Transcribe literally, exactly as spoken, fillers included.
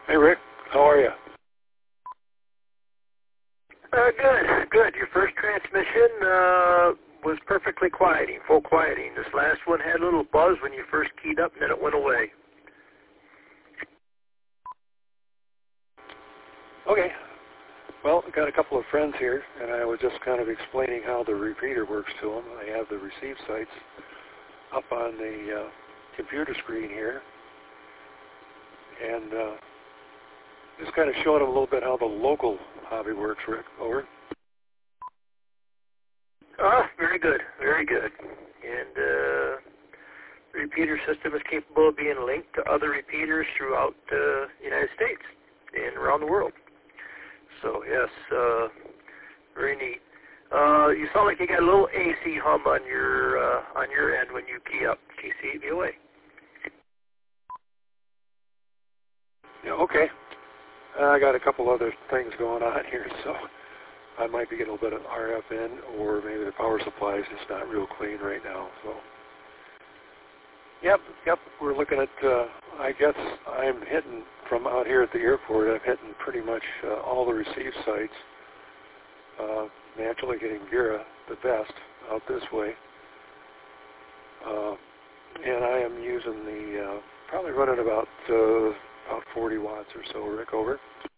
Hey, Rick. How are you? Uh, good, good. Your first transmission uh, was perfectly quieting, full quieting. This last one had a little buzz when you first keyed up, and then it went away. Okay. Well, I've got a couple of friends here, and I was just kind of explaining how the repeater works to them. I have the receive sites up on the uh, computer screen here, and uh, just kind of showing them a little bit how the local hobby works, Rick. Over. Ah, very good, very good. And uh, the repeater system is capable of being linked to other repeaters throughout the United States and around the world. So yes, uh, very neat. Uh, you sound like you got a little A C hum on your uh, on your end when you key up T C V O A. Yeah. Okay. Uh, I got a couple other things going on here, so I might be getting a little bit of R F in, or maybe the power supply is just not real clean right now. So, yep, yep, we're looking at, uh, I guess I'm hitting, from out here at the airport, I'm hitting pretty much uh, all the receive sites. Uh, naturally getting Gira the best out this way. Uh, and I am using the, uh, probably running about, uh, about forty watts or so, Rick, over.